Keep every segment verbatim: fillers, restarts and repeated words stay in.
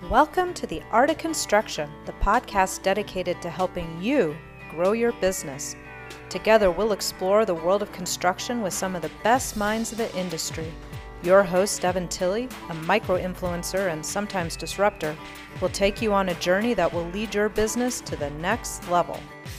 Welcome to The Art of Construction, the podcast dedicated to helping you grow your business. Together, we'll explore the world of construction with some of the best minds of the industry. Your host, Devin Tilley, a micro-influencer and sometimes disruptor, will take you on a journey that will lead your business to the next level.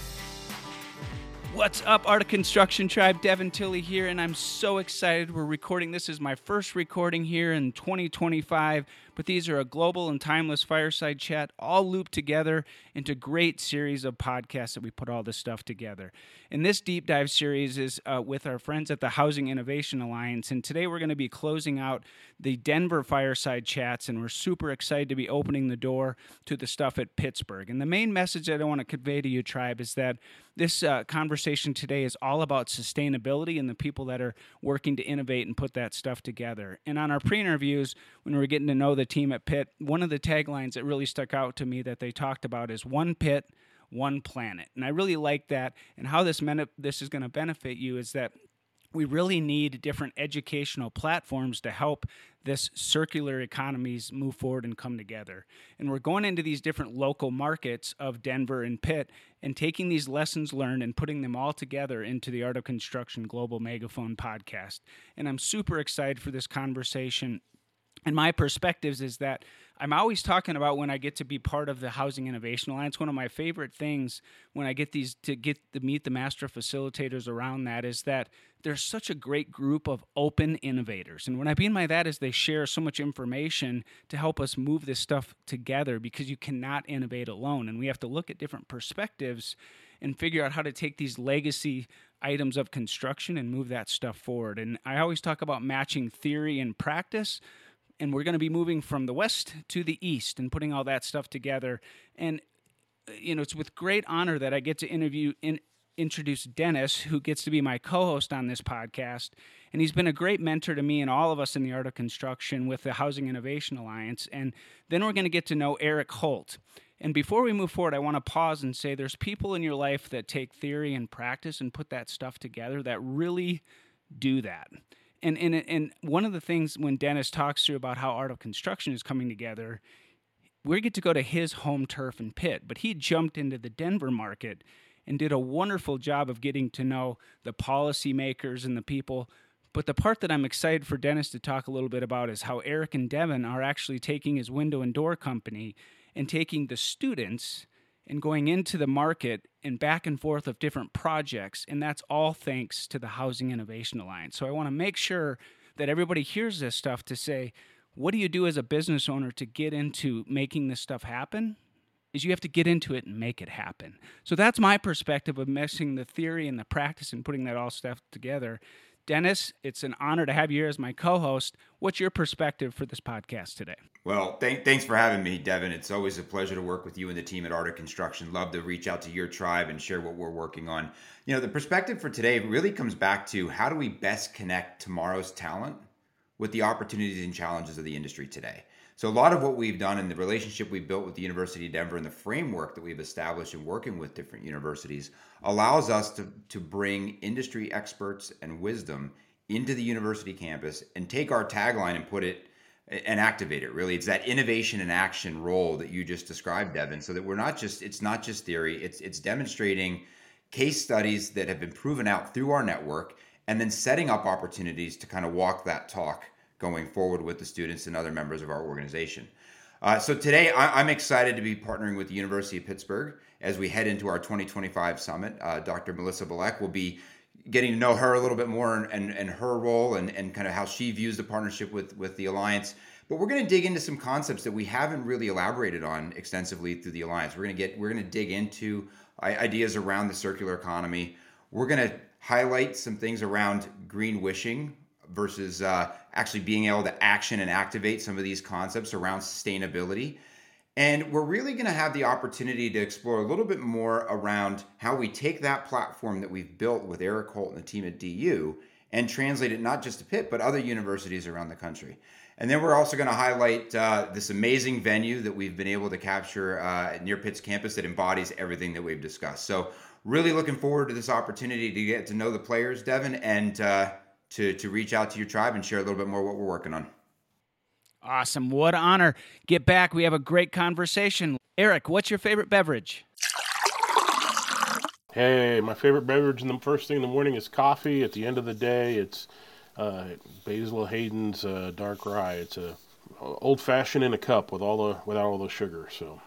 What's up, Art of Construction Tribe? Devin Tilley here, and I'm so excited. We're recording. This is my first recording here in twenty twenty-five, but these are a global and timeless fireside chat, all looped together into a great series of podcasts that we put all this stuff together. And this deep dive series is uh, with our friends at the Housing Innovation Alliance, and today we're going to be closing out the Denver fireside chats, and we're super excited to be opening the door to the stuff at Pittsburgh. And the main message that I want to convey to you, Tribe, is that this uh, conversation today is all about sustainability and the people that are working to innovate and put that stuff together. And on our pre-interviews, when we were getting to know the team at Pitt, one of the taglines that really stuck out to me that they talked about is one Pitt, one planet. And I really like that. And how this men- this is going to benefit you is that we really need different educational platforms to help this circular economies move forward and come together. And we're going into these different local markets of Denver and Pitt and taking these lessons learned and putting them all together into the Art of Construction Global Megaphone podcast. And I'm super excited for this conversation. And my perspectives is that I'm always talking about when I get to be part of the Housing Innovation Alliance. One of my favorite things when I get these to get to meet the master facilitators around that is that there's such a great group of open innovators. And what I mean by that is they share so much information to help us move this stuff together because you cannot innovate alone. And we have to look at different perspectives and figure out how to take these legacy items of construction and move that stuff forward. And I always talk about matching theory and practice. And we're going to be moving from the west to the east and putting all that stuff together. And, you know, it's with great honor that I get to interview in, introduce Dennis, who gets to be my co-host on this podcast. And he's been a great mentor to me and all of us in the Art of Construction with the Housing Innovation Alliance. And then we're going to get to know Eric Holt. And before we move forward, I want to pause and say there's people in your life that take theory and practice and put that stuff together that really do that. And, and and one of the things when Dennis talks through about how Art of Construction is coming together, we get to go to his home turf in Pitt, but he jumped into the Denver market and did a wonderful job of getting to know the policymakers and the people. But the part that I'm excited for Dennis to talk a little bit about is how Eric and Devin are actually taking his window and door company and taking the students and going into the market and back and forth of different projects, and that's all thanks to the Housing Innovation Alliance. So I want to make sure that everybody hears this stuff to say, what do you do as a business owner to get into making this stuff happen? Is you have to get into it and make it happen. So that's my perspective of mixing the theory and the practice and putting that all stuff together. Dennis, it's an honor to have you here as my co-host. What's your perspective for this podcast today? Well, th- thanks for having me, Devin. It's always a pleasure to work with you and the team at Art of Construction. Love to reach out to your tribe and share what we're working on. You know, the perspective for today really comes back to how do we best connect tomorrow's talent with the opportunities and challenges of the industry today. So a lot of what we've done and the relationship we've built with the University of Denver and the framework that we've established in working with different universities allows us to, to bring industry experts and wisdom into the university campus and take our tagline and put it and activate it. Really, it's that innovation and action role that you just described, Devin, so that we're not just, it's not just theory, it's it's demonstrating case studies that have been proven out through our network and then setting up opportunities to kind of walk that talk going forward with the students and other members of our organization. Uh, so today, I, I'm excited to be partnering with the University of Pittsburgh as we head into our twenty twenty-five summit. Uh, Doctor Melissa Balek will be getting to know her a little bit more and, and, and her role and, and kind of how she views the partnership with, with the Alliance. But we're going to dig into some concepts that we haven't really elaborated on extensively through the Alliance. We're going to get we're going to dig into ideas around the circular economy. We're going to highlight some things around green wishing versus uh, actually being able to action and activate some of these concepts around sustainability. And we're really going to have the opportunity to explore a little bit more around how we take that platform that we've built with Eric Holt and the team at D U and translate it not just to Pitt, but other universities around the country. And then we're also going to highlight uh, this amazing venue that we've been able to capture uh, near Pitt's campus that embodies everything that we've discussed. So really looking forward to this opportunity to get to know the players, Devin, and uh, to, to reach out to your tribe and share a little bit more what we're working on. Awesome. What an honor. Get back. We have a great conversation. Eric, what's your favorite beverage? Hey, my favorite beverage in the first thing in the morning is coffee. At the end of the day, it's uh, Basil Hayden's uh, dark rye. It's a old fashioned in a cup with all the without all the sugar. So,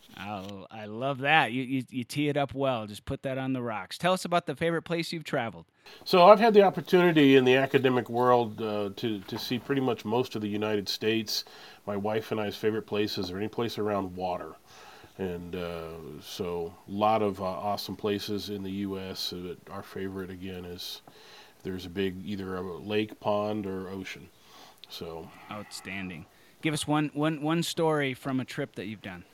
oh, I love that. You, you you tee it up well. Just put that on the rocks. Tell us about the favorite place you've traveled. so I've had the opportunity in the academic world uh, to to see pretty much most of the United States. My wife and I's favorite places are any place around water. And uh, so a lot of uh, awesome places in the U S Uh, our favorite, again, is there's a big either a lake, pond, or ocean. So Outstanding. Give us one, one, one story from a trip that you've done.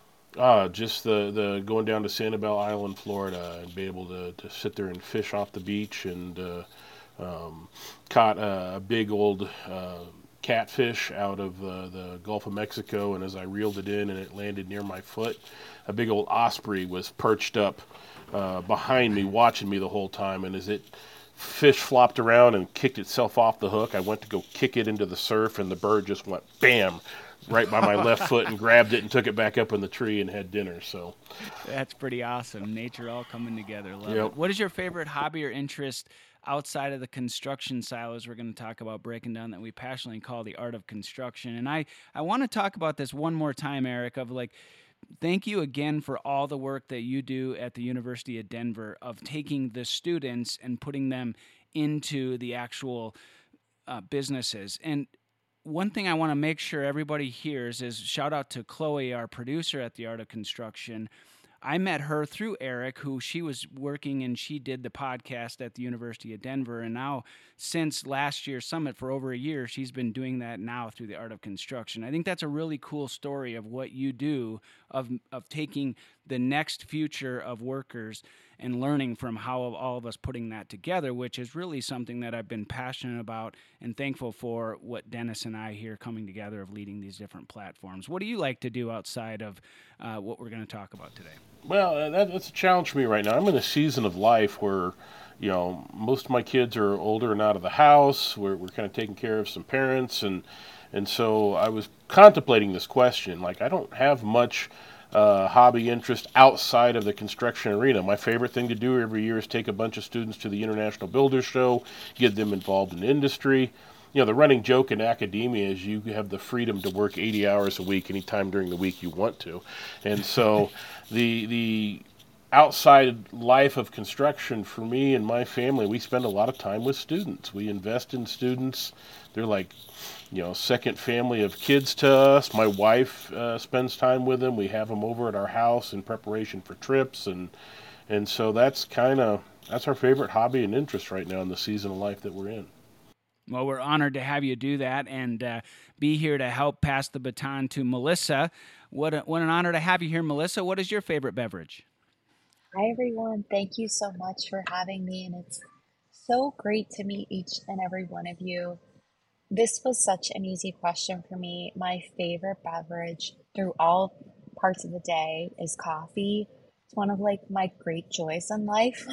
uh, just the, the going down to Sanibel Island, Florida, and be able to, to sit there and fish off the beach and uh, um, caught a, a big old uh, catfish out of uh, the Gulf of Mexico, and as I reeled it in and it landed near my foot, a big old osprey was perched up uh, behind me, watching me the whole time. And as it fish flopped around and kicked itself off the hook, I went to go kick it into the surf, and the bird just went bam right by my left foot and grabbed it and took it back up in the tree and had dinner. So that's pretty awesome. Nature all coming together. Love yep. it. What is your favorite hobby or interest outside of the construction silos we're going to talk about breaking down that we passionately call the art of construction? And I, I want to talk about this one more time, Eric, of like, thank you again for all the work that you do at the University of Denver of taking the students and putting them into the actual uh, businesses. And one thing I want to make sure everybody hears is shout out to Chloe, our producer at the Art of Construction. I met her through Eric, who she was working and she did the podcast at the University of Denver. And now, since last year's summit for over a year, she's been doing that now through the Art of Construction. I think that's a really cool story of what you do, of of taking the next future of workers and learning from how all of us putting that together, which is really something that I've been passionate about and thankful for what Dennis and I here coming together of leading these different platforms. What do you like to do outside of uh, what we're going to talk about today? Well, uh, that, that's a challenge for me right now. I'm in a season of life where, you know, most of my kids are older and out of the house. We're we're kind of taking care of some parents, and and so I was contemplating this question. Like, I don't have much uh, hobby interest outside of the construction arena. My favorite thing to do every year is take a bunch of students to the International Builders Show, get them involved in industry. You know, the running joke in academia is you have the freedom to work eighty hours a week anytime during the week you want to. And so the the outside life of construction for me and my family, we spend a lot of time with students. We invest in students. They're like, you know, second family of kids to us. My wife uh, spends time with them. We have them over at our house in preparation for trips. And and so that's kind of, that's our favorite hobby and interest right now in the season of life that we're in. Well, we're honored to have you do that and uh, be here to help pass the baton to Melissa. What, a, what an honor to have you here, Melissa. What is your favorite beverage? Hi, everyone. Thank you so much for having me, and it's so great to meet each and every one of you. This was such an easy question for me. My favorite beverage through all parts of the day is coffee. It's one of like my great joys in life.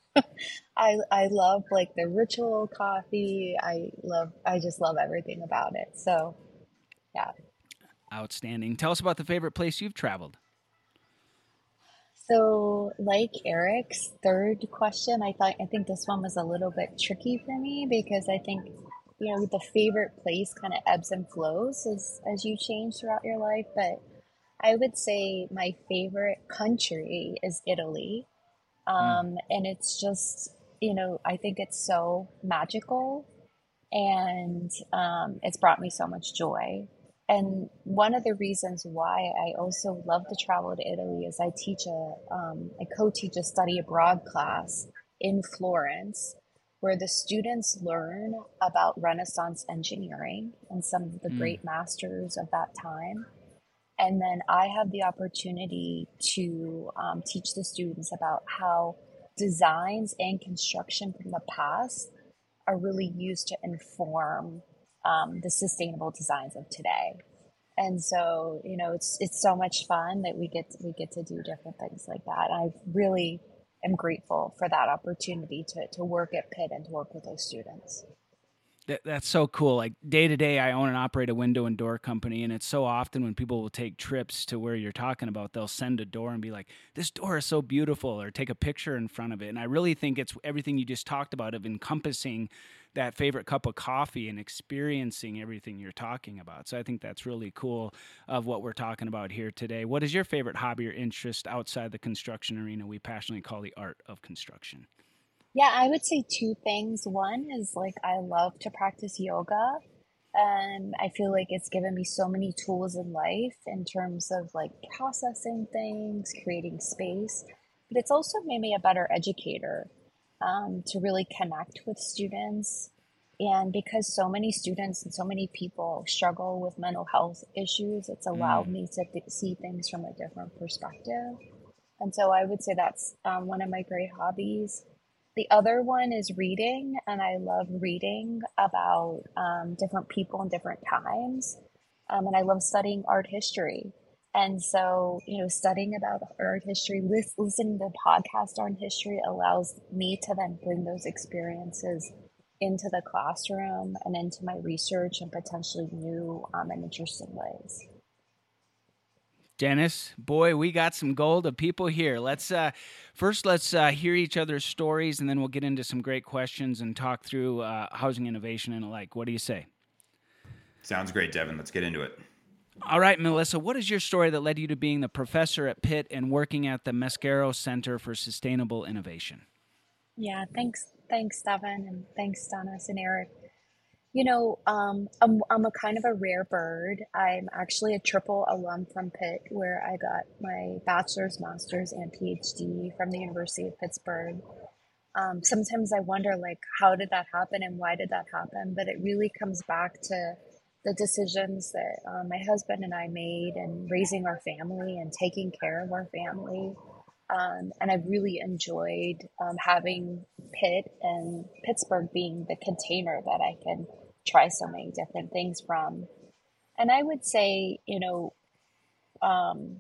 I I love like the ritual coffee. I love I just love everything about it. So, yeah. Outstanding. Tell us about the favorite place you've traveled. So, like Eric's third question, I thought I think this one was a little bit tricky for me because I think, you know, the favorite place kind of ebbs and flows as as you change throughout your life. But I would say my favorite country is Italy. Mm. Um, and it's just, you know, I think it's so magical, and um, it's brought me so much joy. And one of the reasons why I also love to travel to Italy is I teach a, um, I co-teach a study abroad class in Florence, where the students learn about Renaissance engineering and some of the Mm. great masters of that time. And then I have the opportunity to um, teach the students about how designs and construction from the past are really used to inform um, the sustainable designs of today. And so, you know, it's it's so much fun that we get to, we get to do different things like that. And I really am grateful for that opportunity to to work at Pitt and to work with those students. That, that's so cool. Like day to day, I own and operate a window and door company, and it's so often when people will take trips to where you're talking about, they'll send a door and be like, "This door is so beautiful," or take a picture in front of it. And I really think it's everything you just talked about of encompassing that favorite cup of coffee and experiencing everything you're talking about. So I think that's really cool of what we're talking about here today. What is your favorite hobby or interest outside the construction arena we passionately call the art of construction? Yeah, I would say two things. One is like I love to practice yoga. And I feel like it's given me so many tools in life in terms of like processing things, creating space. But it's also made me a better educator um, to really connect with students. And because so many students and so many people struggle with mental health issues, it's allowed Mm. me to th- see things from a different perspective. And so I would say that's um, one of my great hobbies. The other one is reading, and I love reading about um, different people in different times. Um, and I love studying art history. And so, you know, studying about art history, lis- listening to podcasts on history allows me to then bring those experiences into the classroom and into my research in potentially new um, and interesting ways. Dennis, boy, we got some gold of people here. Let's uh, first let's uh, hear each other's stories, and then we'll get into some great questions and talk through uh, housing innovation and the like. What do you say? Sounds great, Devin. Let's get into it. All right, Melissa, what is your story that led you to being the professor at Pitt and working at the Mascaro Center for Sustainable Innovation? Yeah, thanks, thanks, Devin, and thanks, Dennis and Eric. You know, um, I'm, I'm a kind of a rare bird. I'm actually a triple alum from Pitt, where I got my bachelor's, master's, and PhD from the University of Pittsburgh. Um, sometimes I wonder, like, how did that happen and why did that happen? But it really comes back to the decisions that uh, my husband and I made and raising our family and taking care of our family. Um, and I've really enjoyed um, having Pitt and Pittsburgh being the container that I can try so many different things from. And I would say, you know, um,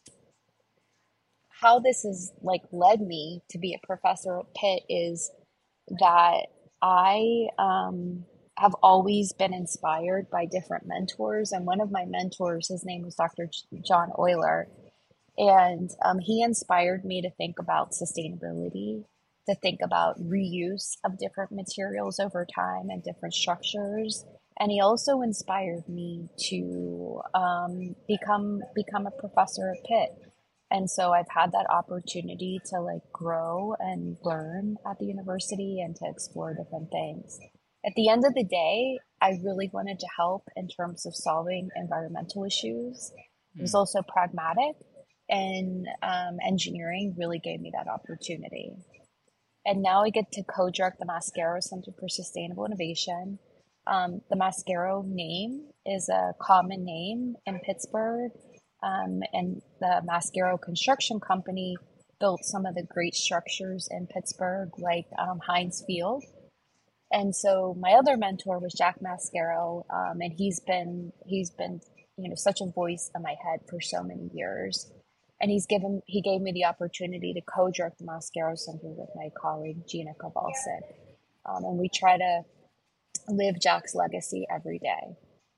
how this has like led me to be a professor at Pitt is that I um, have always been inspired by different mentors. And one of my mentors, his name was Doctor John Euler. And um, he inspired me to think about sustainability, to think about reuse of different materials over time and different structures. And he also inspired me to um, become become a professor at Pitt. And so I've had that opportunity to like grow and learn at the university and to explore different things. At the end of the day, I really wanted to help in terms of solving environmental issues. It was also pragmatic, and um, engineering really gave me that opportunity. And now I get to co-direct the Mascaro Center for Sustainable Innovation. Um, the Mascaro name is a common name in Pittsburgh, um, and the Mascaro Construction Company built some of the great structures in Pittsburgh, like um, Heinz Field. And so my other mentor was Jack Mascaro, um, and he's been he's been you know such a voice in my head for so many years. And he's given he gave me the opportunity to co-direct the Mascaro Center with my colleague Gina Kowalczyk, um, and we try to live Jack's legacy every day.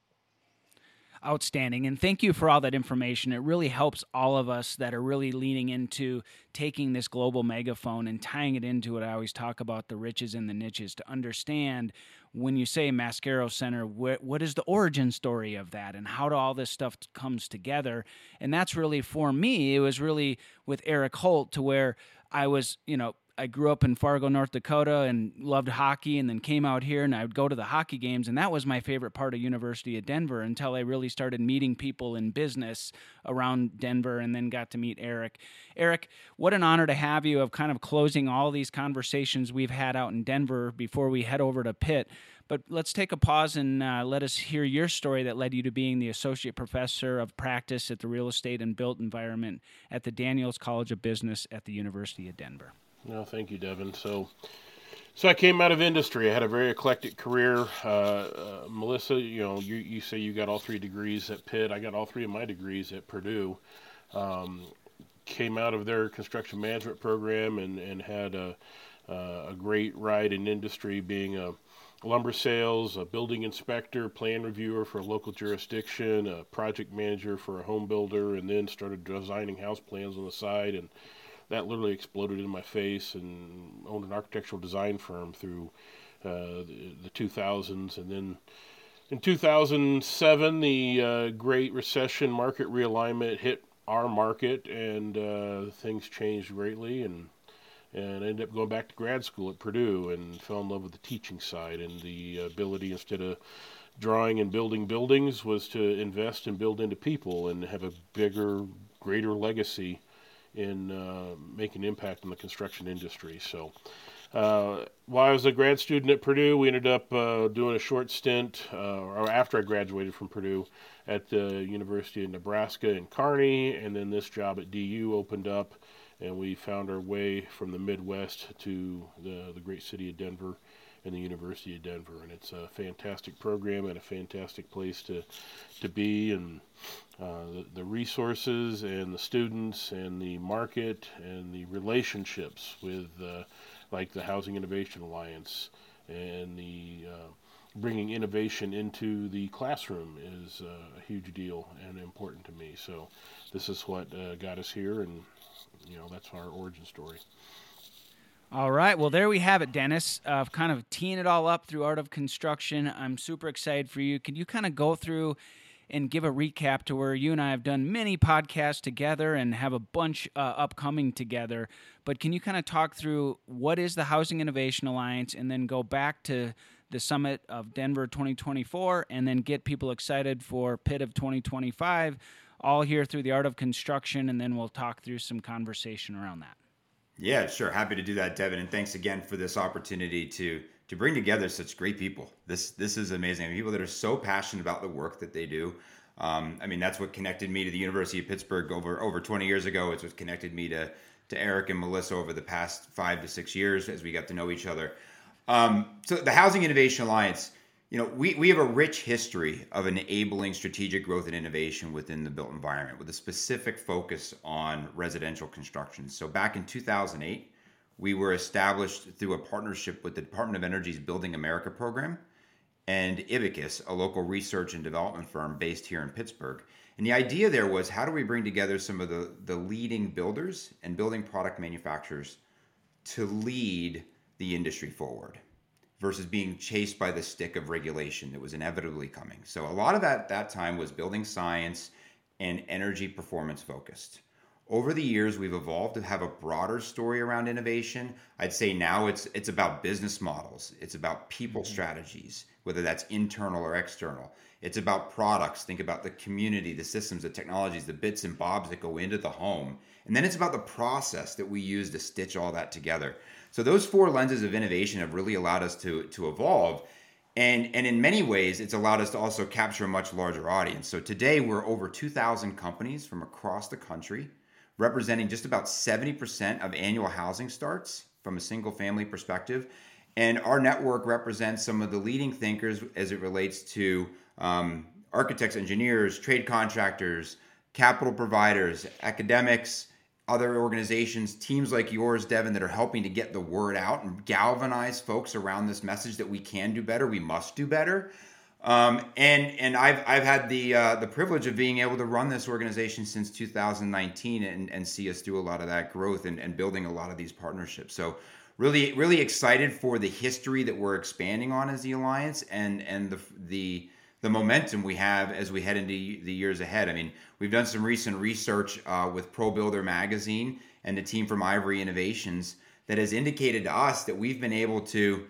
Outstanding. And thank you for all that information. It really helps all of us that are really leaning into taking this global megaphone and tying it into what I always talk about, the riches and the niches, to understand when you say Mascaro Center, what, what is the origin story of that and how do all this stuff comes together? And that's really, for me, it was really with Eric Holt, to where I was, you know, I grew up in Fargo, North Dakota, and loved hockey, and then came out here, and I would go to the hockey games, and that was my favorite part of University of Denver until I really started meeting people in business around Denver, and then got to meet Eric. Eric, what an honor to have you, of kind of closing all these conversations we've had out in Denver before we head over to Pitt. But let's take a pause and uh, let us hear your story that led you to being the Associate Professor of Practice at the Real Estate and Built Environment at the Daniels College of Business at the University of Denver. No, thank you, Devin. So, so I came out of industry. I had a very eclectic career. Uh, uh, Melissa, you know, you, you say you got all three degrees at Pitt. I got all three of my degrees at Purdue. Um, came out of their construction management program and, and had a, uh, a great ride in industry, being a, lumber sales, a building inspector, plan reviewer for a local jurisdiction, a project manager for a home builder, and then started designing house plans on the side. And that literally exploded in my face, and owned an architectural design firm through uh, the, the two thousands. And then in two thousand seven, the uh, Great Recession market realignment hit our market, and uh, things changed greatly. And and I ended up going back to grad school at Purdue and fell in love with the teaching side and the ability, instead of drawing and building buildings, was to invest and build into people and have a bigger, greater legacy in uh, making an impact on the construction industry. So uh, while I was a grad student at Purdue, we ended up uh, doing a short stint, uh, or after I graduated from Purdue, at the University of Nebraska in Kearney, and then this job at D U opened up, and we found our way from the Midwest to the, the great city of Denver and the University of Denver. And it's a fantastic program and a fantastic place to to be, and uh, the, the resources and the students and the market and the relationships with uh, like the Housing Innovation Alliance and the uh, bringing innovation into the classroom is uh, a huge deal and important to me. So this is what uh, got us here, and you know, that's our origin story. All right. Well, there we have it, Dennis. Uh, kind of teeing it all up through Art of Construction. I'm super excited for you. Can you kind of go through and give a recap to where you and I have done many podcasts together and have a bunch uh, upcoming together? But can you kind of talk through what is the Housing Innovation Alliance, and then go back to the Summit of Denver twenty twenty-four, and then get people excited for Pitt of twenty twenty-five, all here through the Art of Construction, and then we'll talk through some conversation around that. Yeah, sure. Happy to do that, Devin. And thanks again for this opportunity to to bring together such great people. This this is amazing. People that are so passionate about the work that they do. Um, I mean, that's what connected me to the University of Pittsburgh over over twenty years ago. It's what connected me to to Eric and Melissa over the past five to six years as we got to know each other. Um, so the Housing Innovation Alliance, you know, we, we have a rich history of enabling strategic growth and innovation within the built environment with a specific focus on residential construction. So back in two thousand eight, we were established through a partnership with the Department of Energy's Building America program and Ibicus, a local research and development firm based here in Pittsburgh. And the idea there was, how do we bring together some of the, the leading builders and building product manufacturers to lead the industry forward versus being chased by the stick of regulation that was inevitably coming. So a lot of that that time was building science and energy performance focused. Over the years, we've evolved to have a broader story around innovation. I'd say now it's it's about business models. It's about people mm-hmm. strategies, whether that's internal or external. It's about products. Think about the community, the systems, the technologies, the bits and bobs that go into the home. And then it's about the process that we use to stitch all that together. So those four lenses of innovation have really allowed us to, to evolve. And, and in many ways, it's allowed us to also capture a much larger audience. So today, we're over two thousand companies from across the country, representing just about seventy percent of annual housing starts from a single family perspective. And our network represents some of the leading thinkers as it relates to um, architects, engineers, trade contractors, capital providers, academics, other organizations, teams like yours, Devin, that are helping to get the word out and galvanize folks around this message that we can do better, we must do better. Um, and and I've I've had the uh, the privilege of being able to run this organization since two thousand nineteen and, and see us do a lot of that growth and, and building a lot of these partnerships. So really really excited for the history that we're expanding on as the Alliance and and the the the momentum we have as we head into the years ahead. I mean, we've done some recent research uh, with ProBuilder Magazine and the team from Ivory Innovations that has indicated to us that we've been able to,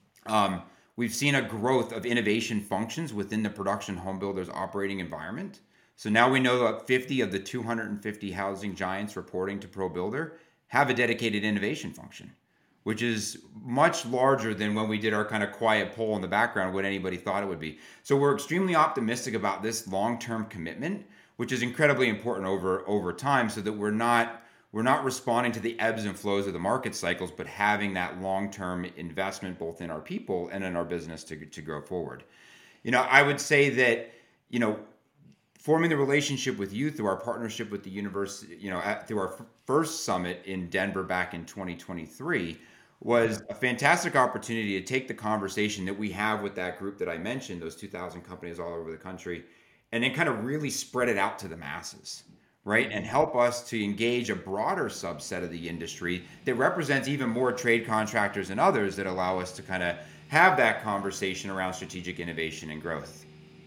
um, we've seen a growth of innovation functions within the production home builders operating environment. So now we know that fifty of the two hundred fifty housing giants reporting to ProBuilder have a dedicated innovation function, which is much larger than when we did our kind of quiet poll in the background, what anybody thought it would be. So we're extremely optimistic about this long-term commitment, which is incredibly important over, over time, so that we're not we're not responding to the ebbs and flows of the market cycles, but having that long-term investment both in our people and in our business to, to grow forward. You know, I would say that, you know, forming the relationship with you through our partnership with the university, you know, at, through our f- first summit in Denver back in twenty twenty-three, was a fantastic opportunity to take the conversation that we have with that group that I mentioned, those two thousand companies all over the country, and then kind of really spread it out to the masses, right? And help us to engage a broader subset of the industry that represents even more trade contractors and others that allow us to kind of have that conversation around strategic innovation and growth.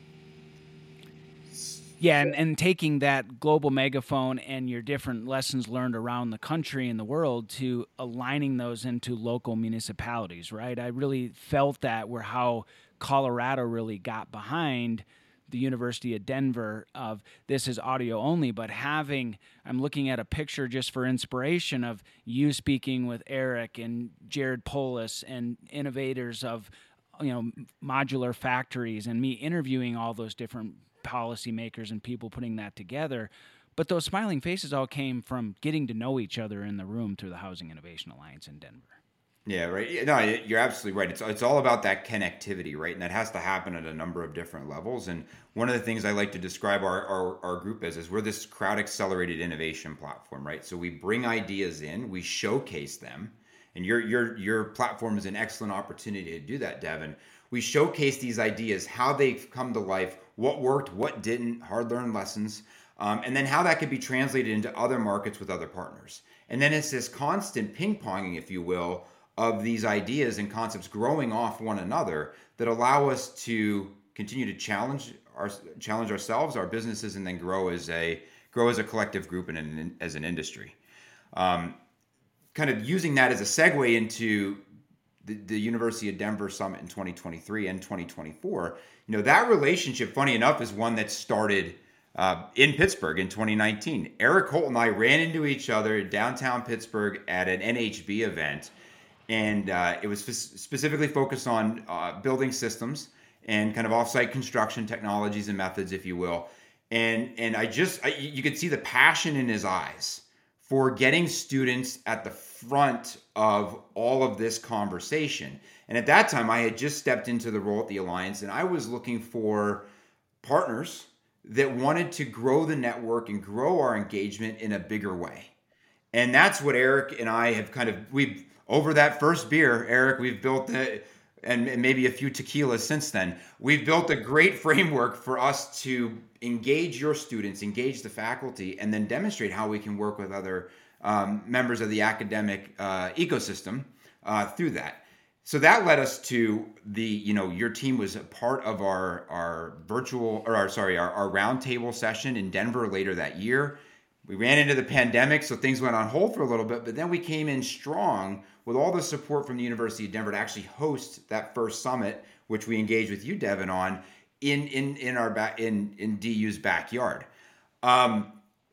Yeah, and, and taking that global megaphone and your different lessons learned around the country and the world to aligning those into local municipalities, right? I really felt that where how Colorado really got behind the University of Denver of this is audio only, but having, I'm looking at a picture just for inspiration of you speaking with Eric and Jared Polis and innovators of, you know, modular factories and me interviewing all those different policymakers and people putting that together. But those smiling faces all came from getting to know each other in the room through the Housing Innovation Alliance in Denver. Yeah, right. No, you're absolutely right. It's it's all about that connectivity, right? And that has to happen at a number of different levels. And one of the things I like to describe our, our, our group as is we're this crowd accelerated innovation platform, right? So we bring ideas in, we showcase them, and your your your platform is an excellent opportunity to do that, Devin. We showcase these ideas, how they've come to life, what worked, what didn't, hard-learned lessons, um, and then how that could be translated into other markets with other partners. And then it's this constant ping-ponging, if you will, of these ideas and concepts growing off one another that allow us to continue to challenge our challenge ourselves, our businesses, and then grow as a grow as a collective group and an, as an industry. Um, kind of using that as a segue into the, the University of Denver Summit in twenty twenty-three and twenty twenty-four, you know, that relationship, funny enough, is one that started uh, in Pittsburgh in twenty nineteen. Eric Holt and I ran into each other in downtown Pittsburgh at an N H B event, and uh, it was spe- specifically focused on uh, building systems and kind of offsite construction technologies and methods, if you will. And and I just, I, you could see the passion in his eyes for getting students at the front of all of this conversation. And at that time, I had just stepped into the role at the Alliance, and I was looking for partners that wanted to grow the network and grow our engagement in a bigger way. And that's what Eric and I have kind of, we've, over that first beer, Eric, we've built, a, and maybe a few tequilas since then, we've built a great framework for us to engage your students, engage the faculty, and then demonstrate how we can work with other um, members of the academic uh, ecosystem uh, through that. So that led us to the, you know, your team was a part of our our virtual, or our, sorry, our, our roundtable session in Denver later that year. We ran into the pandemic, so things went on hold for a little bit, but then we came in strong with all the support from the University of Denver to actually host that first summit, which we engaged with you, Devin, on in in in our back in in D U's backyard. Um,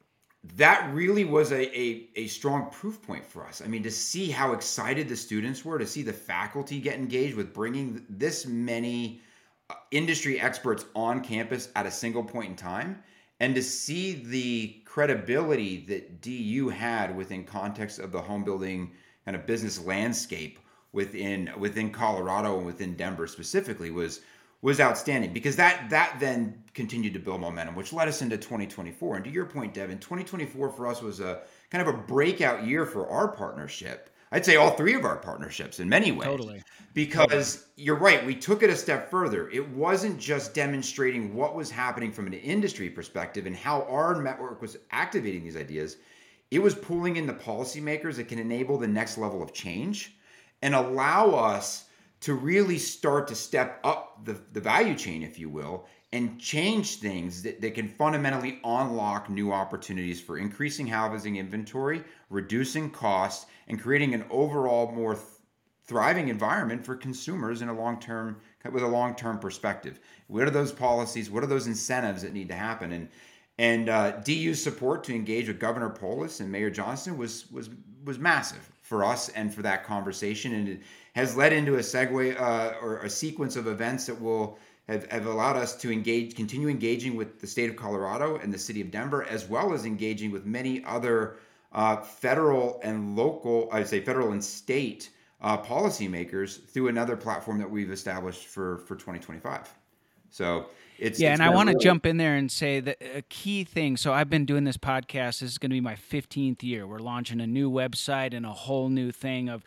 that really was a, a a strong proof point for us. I mean, to see how excited the students were, to see the faculty get engaged with bringing this many uh, industry experts on campus at a single point in time, and to see the credibility that D U had within context of the home building kind of business landscape within within Colorado and within Denver specifically was was outstanding, because that that then continued to build momentum, which led us into twenty twenty-four. And to your point, Devin, twenty twenty-four for us was a kind of a breakout year for our partnership. I'd say all three of our partnerships in many ways. Totally. Because you're right, we took it a step further. It wasn't just demonstrating what was happening from an industry perspective and how our network was activating these ideas. It was pulling in the policymakers that can enable the next level of change and allow us to really start to step up the, the value chain, if you will, and change things that, that can fundamentally unlock new opportunities for increasing housing inventory, reducing costs, and creating an overall more th- thriving environment for consumers in a long-term, with a long-term perspective. What are those policies? What are those incentives that need to happen? And and uh, D U's support to engage with Governor Polis and Mayor Johnston was was was massive for us and for that conversation, and it has led into a segue uh, or a sequence of events that will have, have allowed us to engage, continue engaging with the state of Colorado and the city of Denver, as well as engaging with many other uh, federal and local, I'd say federal and state uh, policymakers through another platform that we've established for, for twenty twenty-five. So it's yeah, it's and I want to really- jump in there and say that a key thing. So I've been doing this podcast. This is going to be my fifteenth year. We're launching a new website and a whole new thing of.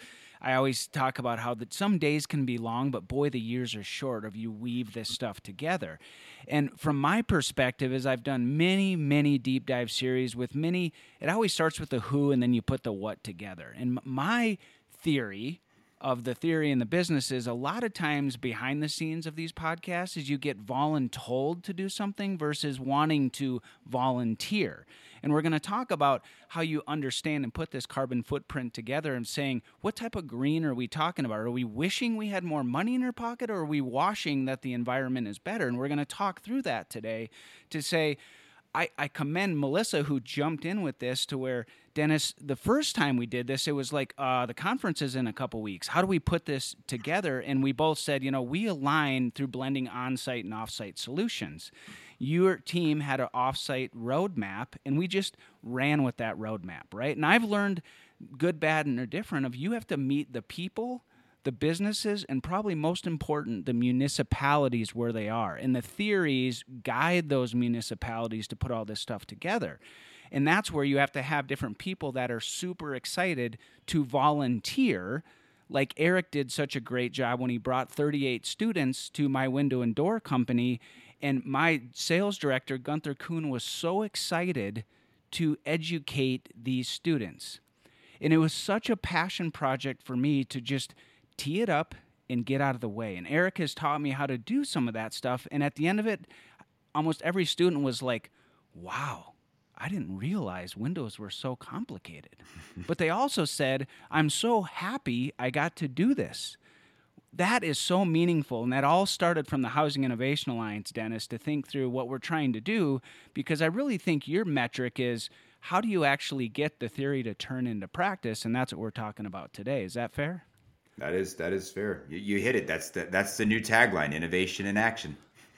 I always talk about how that some days can be long, but boy, the years are short if you weave this stuff together. And from my perspective, as I've done many, many deep dive series with many, it always starts with the who and then you put the what together. And my theory of the theory and the business is a lot of times behind the scenes of these podcasts is you get voluntold to do something versus wanting to volunteer. And we're going to talk about how you understand and put this carbon footprint together and saying, what type of green are we talking about? Are we wishing we had more money in our pocket, or are we wishing that the environment is better? And we're going to talk through that today to say, I, I commend Melissa, who jumped in with this to where, Dennis, the first time we did this, it was like, uh, the conference is in a couple weeks. How do we put this together? And we both said, you know, we align through blending on-site and off-site solutions. Your team had an off-site roadmap, and we just ran with that roadmap, right? And I've learned, good, bad, and indifferent, of you have to meet the people, the businesses, and probably most important, the municipalities where they are. And the theories guide those municipalities to put all this stuff together. And that's where you have to have different people that are super excited to volunteer. Like Eric did such a great job when he brought thirty-eight students to my window and door company. And my sales director, Gunther Kuhn, was so excited to educate these students. And it was such a passion project for me to just tee it up and get out of the way. And Eric has taught me how to do some of that stuff. And at the end of it, almost every student was like, wow, I didn't realize windows were so complicated. But they also said, I'm so happy I got to do this. That is so meaningful. And that all started from the Housing Innovation Alliance, Dennis, to think through what we're trying to do, because I really think your metric is, how do you actually get the theory to turn into practice? And that's what we're talking about today. Is that fair? That is that is fair. You, you hit it. That's the, that's the new tagline: innovation in action.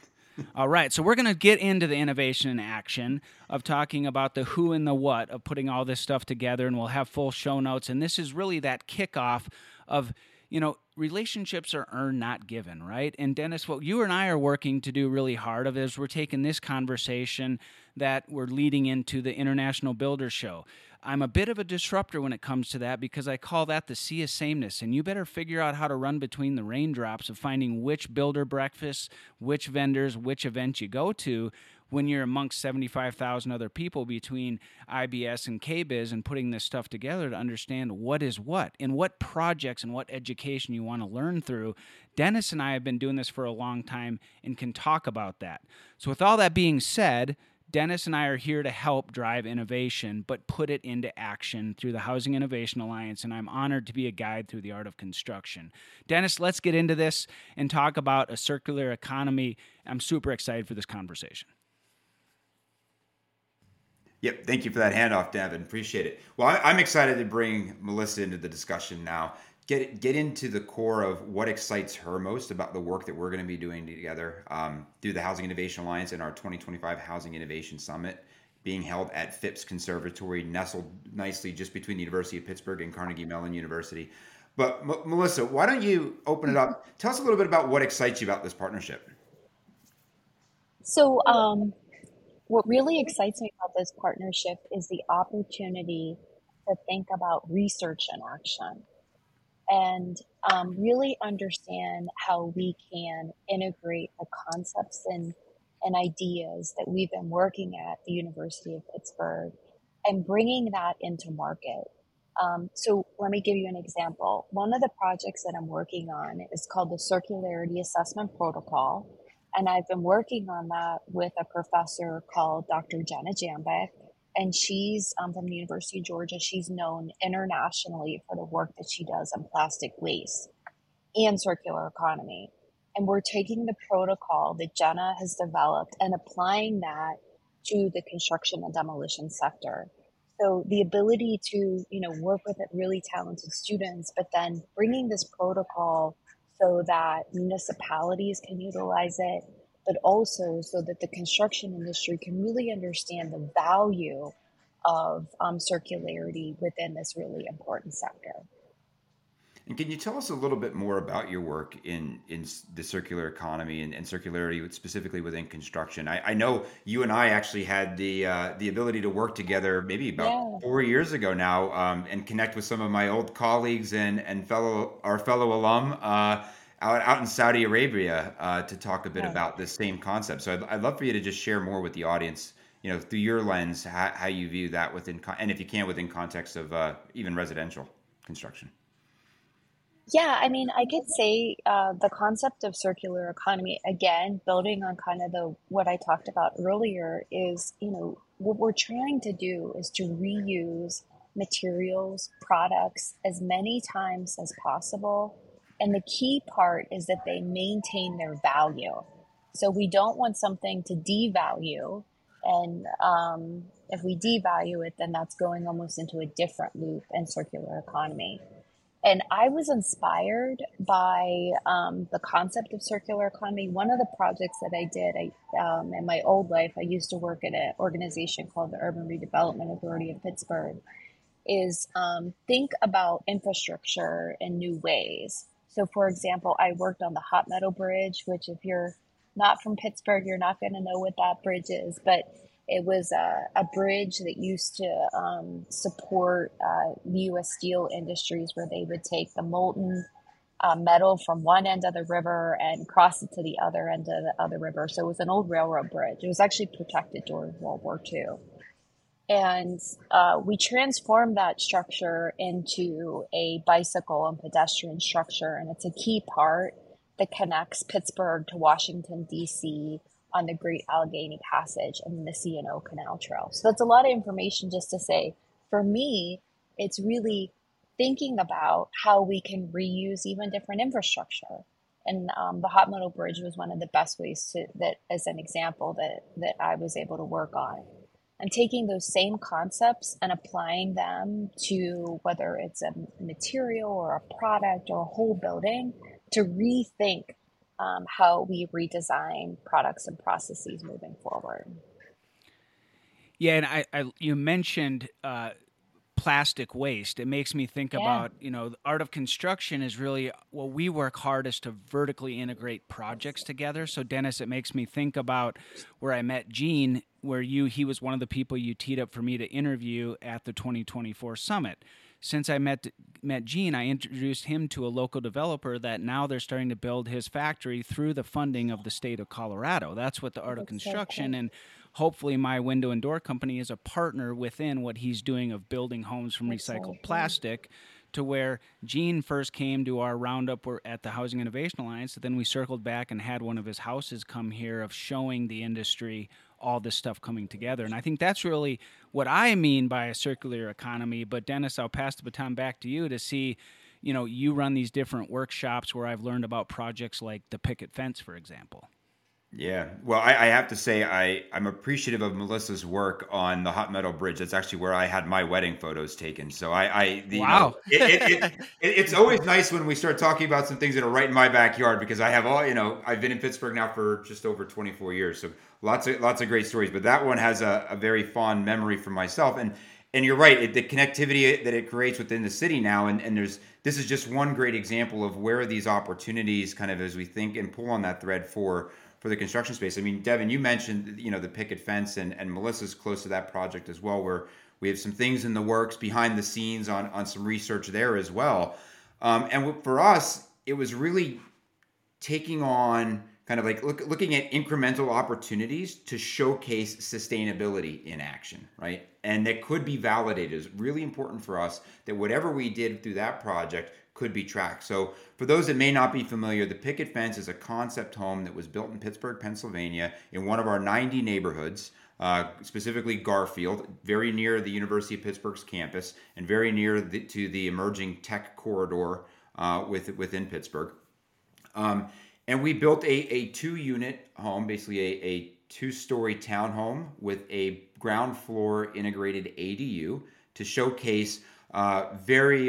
All right, so we're going to get into the innovation in action of talking about the who and the what of putting all this stuff together, and we'll have full show notes. And this is really that kickoff of, you know, relationships are earned, not given, right? And Dennis, what you and I are working to do really hard of is we're taking this conversation that we're leading into the International Builder Show. I'm a bit of a disruptor when it comes to that, because I call that the sea of sameness. And you better figure out how to run between the raindrops of finding which builder breakfasts, which vendors, which events you go to when you're amongst seventy-five thousand other people between I B S and K B I S, and putting this stuff together to understand what is what and what projects and what education you want to learn through. Dennis and I have been doing this for a long time and can talk about that. So with all that being said, Dennis and I are here to help drive innovation, but put it into action through the Housing Innovation Alliance, and I'm honored to be a guide through the art of construction. Dennis, let's get into this and talk about a circular economy. I'm super excited for this conversation. Yep, thank you for that handoff, Devin. Appreciate it. Well, I, I'm excited to bring Melissa into the discussion now. Get get into the core of what excites her most about the work that we're going to be doing together um, through the Housing Innovation Alliance and our twenty twenty-five Housing Innovation Summit, being held at Phipps Conservatory, nestled nicely just between the University of Pittsburgh and Carnegie Mellon University. But M- Melissa, why don't you open it up? Tell us a little bit about what excites you about this partnership. So, um, what really excites me about this partnership is the opportunity to think about research and action, and um, really understand how we can integrate the concepts and, and ideas that we've been working at the University of Pittsburgh and bringing that into market. Um, so let me give you an example. One of the projects that I'm working on is called the Circularity Assessment Protocol. And I've been working on that with a professor called Doctor Jenna Jambeck. And she's um, from the University of Georgia. She's known internationally for the work that she does on plastic waste and circular economy. And we're taking the protocol that Jenna has developed and applying that to the construction and demolition sector. So the ability to, you know, work with really talented students, but then bringing this protocol so that municipalities can utilize it, but also so that the construction industry can really understand the value of um, circularity within this really important sector. And can you tell us a little bit more about your work in in s- the circular economy and, and circularity, with- specifically within construction? I, I know you and I actually had the uh, the ability to work together maybe about Yeah, four years ago now, um, and connect with some of my old colleagues and and fellow our fellow alum uh, out out in Saudi Arabia uh, to talk a bit yeah. about this same concept. So I'd, I'd love for you to just share more with the audience, you know, through your lens, how, how you view that within, con- and if you can, within context of uh, even residential construction. Yeah, I mean, I could say uh, the concept of circular economy, again, building on kind of the what I talked about earlier, is, you know, what we're trying to do is to reuse materials, products as many times as possible. And the key part is that they maintain their value. So we don't want something to devalue. And um, if we devalue it, then that's going almost into a different loop in circular economy. And I was inspired by um, the concept of circular economy. One of the projects that I did I, um, in my old life, I used to work at an organization called the Urban Redevelopment Authority of Pittsburgh, is um, think about infrastructure in new ways. So, for example, I worked on the Hot Meadow Bridge, which, if you're not from Pittsburgh, you're not going to know what that bridge is, but it was a, a bridge that used to um, support uh, the U S steel industries, where they would take the molten uh, metal from one end of the river and cross it to the other end of the other river. So it was an old railroad bridge. It was actually protected during World War Two. And uh, we transformed that structure into a bicycle and pedestrian structure. And it's a key part that connects Pittsburgh to Washington, D C on the Great Allegheny Passage and the C and O Canal Trail. So that's a lot of information just to say, for me, it's really thinking about how we can reuse even different infrastructure. And um, the Hot Meadow Bridge was one of the best ways to that, as an example, that that I was able to work on. I'm taking those same concepts and applying them to whether it's a material or a product or a whole building, to rethink um, how we redesign products and processes moving forward. Yeah, and I, I you mentioned uh, plastic waste. It makes me think Yeah, about, you know, the art of construction is really, well, we work hardest to vertically integrate projects together. So Dennis, it makes me think about where I met Gene, where you he was one of the people you teed up for me to interview at the twenty twenty-four summit. Since I met met Gene, I introduced him to a local developer that now they're starting to build his factory through the funding of the state of Colorado. That's what the art of that's so construction, cool. and hopefully my window and door company is a partner within what he's doing of building homes from recycled Exactly. plastic, to where Gene first came to our roundup at the Housing Innovation Alliance. Then we circled back and had one of his houses come here, of showing the industry all this stuff coming together. And I think that's really what I mean by a circular economy. But Dennis, I'll pass the baton back to you to see, you know, you run these different workshops where I've learned about projects like the picket fence, for example. Yeah, well, I, I have to say I I'm appreciative of Melissa's work on the Hot Meadow Bridge. That's actually where I had my wedding photos taken. So I, I the, you know, Wow. it, it, it, it it's always nice when we start talking about some things that are right in my backyard, because I have all, you know, I've been in Pittsburgh now for just over twenty-four years, so lots of lots of great stories. But that one has a, a very fond memory for myself, and and you're right, it, the connectivity that it creates within the city now, and and there's this is just one great example of where these opportunities, kind of as we think and pull on that thread for. for the construction space. I mean, Devin, you mentioned, you know, the picket fence, and, and Melissa's close to that project as well, where we have some things in the works behind the scenes on, on some research there as well. Um, and for us, it was really taking on kind of like look, looking at incremental opportunities to showcase sustainability in action, right? And that could be validated. It's really important for us that whatever we did through that project could be tracked. So for those that may not be familiar, the picket fence is a concept home that was built in Pittsburgh, Pennsylvania, in one of our ninety neighborhoods, uh, specifically Garfield, very near the University of Pittsburgh's campus, and very near the, to the emerging tech corridor uh, with, within Pittsburgh. Um, and we built a, a two-unit home, basically a, a two-story townhome with a ground floor integrated A D U to showcase uh, very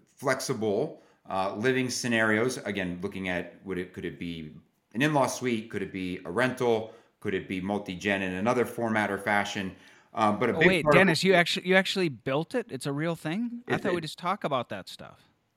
flexible uh, living scenarios. Again, looking at would it could it be an in-law suite? Could it be a rental? Could it be multi-gen in another format or fashion? Um, but a Oh big wait, part of Dennis, you actually you actually built it? It's a real thing? I it, thought we it, just talk about that stuff.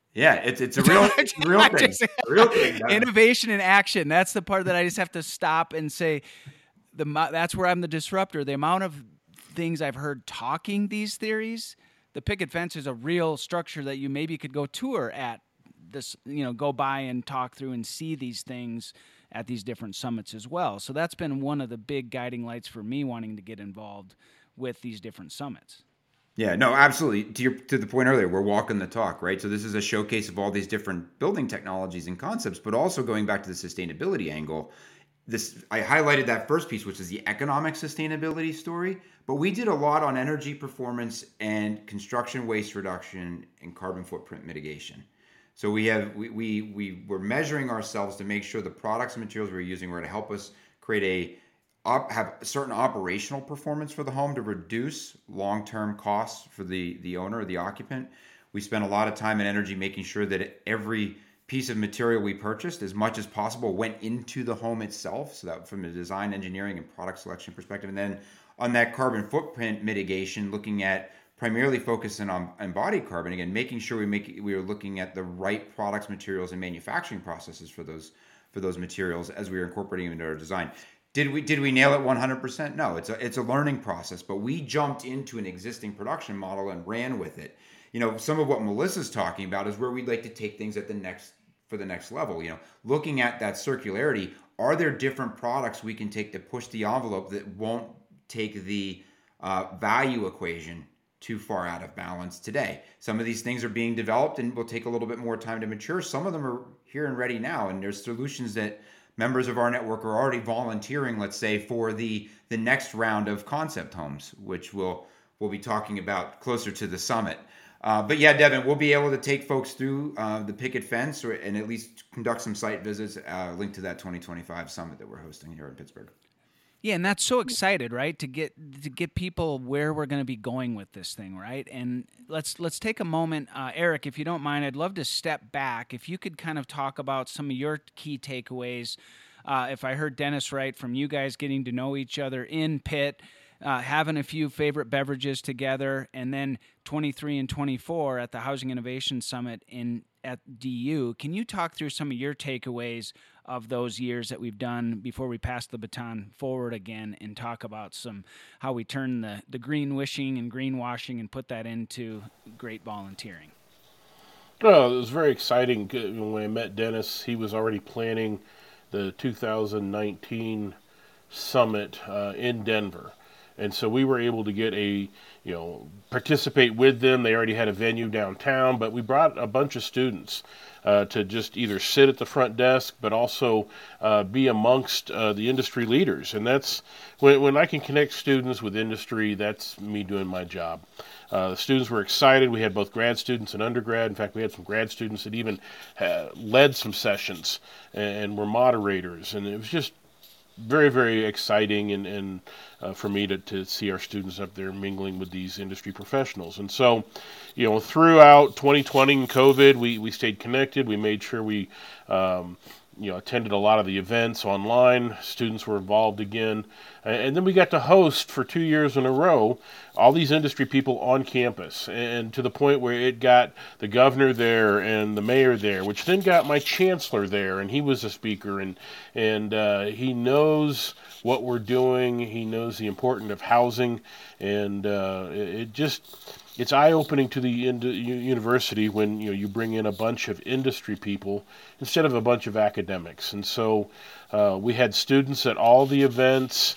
Yeah, it's it's a real it's a real thing. Just, a real thing. Innovation in action. That's the part that I just have to stop and say, the that's where I'm the disruptor. The amount of things I've heard talking these theories, the picket fence is a real structure that you maybe could go tour at this, you know, go by and talk through and see these things at these different summits as well. So that's been one of the big guiding lights for me wanting to get involved with these different summits. Yeah, no, absolutely. To your to the point earlier, we're walking the talk, right? So this is a showcase of all these different building technologies and concepts, but also going back to the sustainability angle. This I highlighted that first piece, which is the economic sustainability story, but we did a lot on energy performance and construction waste reduction and carbon footprint mitigation. So we have we we, we were measuring ourselves to make sure the products and materials we we're using were to help us create a Op, have certain operational performance for the home to reduce long-term costs for the, the owner or the occupant. We spent a lot of time and energy making sure that every piece of material we purchased, as much as possible, went into the home itself. So that from a design, engineering, and product selection perspective. And then on that carbon footprint mitigation, looking at primarily focusing on embodied carbon, again, making sure we make we are looking at the right products, materials, and manufacturing processes for those for those materials as we are incorporating them into our design. Did we did we nail it one hundred percent? No, it's a it's a learning process, but we jumped into an existing production model and ran with it. You know, some of what Melissa's talking about is where we'd like to take things at the next for the next level. You know, looking at that circularity, are there different products we can take to push the envelope that won't take the uh, value equation too far out of balance today? Some of these things are being developed and will take a little bit more time to mature. Some of them are here and ready now, and there's solutions that members of our network are already volunteering, let's say, for the the next round of concept homes, which we'll we'll be talking about closer to the summit. Uh, but yeah, Devin, we'll be able to take folks through uh, the picket fence, or and at least conduct some site visits. Uh, linked to that twenty twenty-five summit that we're hosting here in Pittsburgh. Yeah, and that's so excited, right? To get to get people where we're going to be going with this thing, right? And let's let's take a moment, uh, Eric, if you don't mind. I'd love to step back. If you could kind of talk about some of your key takeaways. Uh, if I heard Dennis right, from you guys getting to know each other in Pitt, uh, having a few favorite beverages together, and then twenty-three and twenty-four at the Housing Innovation Summit in at D U. Can you talk through some of your takeaways of those years that we've done before we pass the baton forward again and talk about some how we turn the, the green wishing and greenwashing and put that into great volunteering? Well, it was very exciting. When I met Dennis, he was already planning the two thousand nineteen summit uh, in Denver. And so we were able to get a, you know, participate with them. They already had a venue downtown, but we brought a bunch of students uh, to just either sit at the front desk, but also uh, be amongst uh, the industry leaders. And that's, when, when I can connect students with industry, that's me doing my job. Uh, the students were excited. We had both grad students and undergrad. In fact, we had some grad students that even uh, led some sessions and, and were moderators. And it was just very, very exciting and, and uh, for me to, to see our students up there mingling with these industry professionals. And so, you know, throughout twenty twenty and COVID, we, we stayed connected. We made sure we, um, you know, attended a lot of the events online. Students were involved again. And then we got to host for two years in a row all these industry people on campus, and to the point where it got the governor there and the mayor there, which then got my chancellor there, and he was a speaker, and and uh, he knows what we're doing. He knows the importance of housing, and uh, it, it just it's eye-opening to the ind- university when you know you bring in a bunch of industry people instead of a bunch of academics. And so uh, we had students at all the events.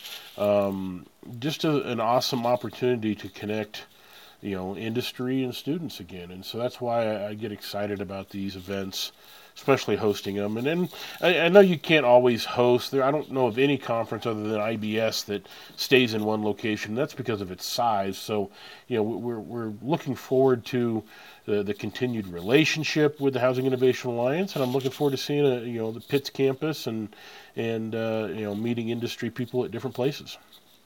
Um, just a, an awesome opportunity to connect, you know, industry and students again. And so that's why I, I get excited about these events, especially hosting them. And then I, I know you can't always host there. I don't know of any conference other than I B S that stays in one location. That's because of its size. So, you know, we're we're looking forward to the, the continued relationship with the Housing Innovation Alliance, and I'm looking forward to seeing a, you know, the Pitts campus and and uh, you know, meeting industry people at different places.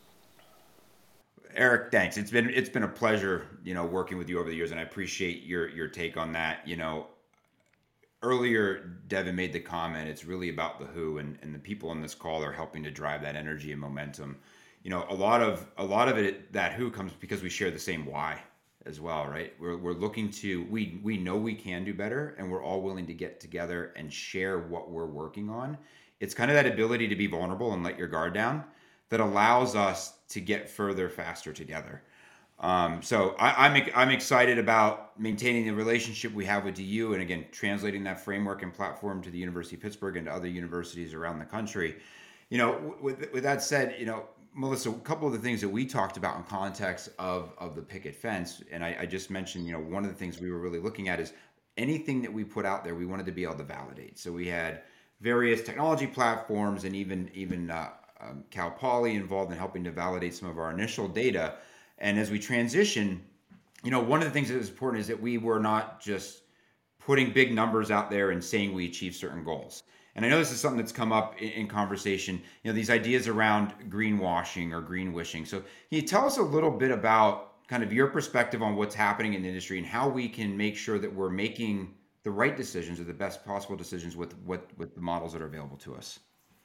Eric, thanks. It's been it's been a pleasure, you know, working with you over the years, and I appreciate your your take on that. You know, earlier Devin made the comment, it's really about the who, and, and the people on this call are helping to drive that energy and momentum. You know, a lot of a lot of it, that who, comes because we share the same why as well, right? We're, we're looking to, we, we know we can do better, and we're all willing to get together and share what we're working on. It's kind of that ability to be vulnerable and let your guard down that allows us to get further faster together. Um, so I, I'm I'm excited about maintaining the relationship we have with D U, and again translating that framework and platform to the University of Pittsburgh and to other universities around the country. You know, with with that said, you know, Melissa, a couple of the things that we talked about in context of of the picket fence, and I, I just mentioned, you know, one of the things we were really looking at is anything that we put out there, we wanted to be able to validate. So we had various technology platforms and even even uh, um, Cal Poly involved in helping to validate some of our initial data. And as we transition, you know, one of the things that is important is that we were not just putting big numbers out there and saying we achieved certain goals. And I know this is something that's come up in, in conversation, you know, these ideas around greenwashing or green wishing. So can you tell us a little bit about kind of your perspective on what's happening in the industry and how we can make sure that we're making the right decisions or the best possible decisions with, with, with the models that are available to us?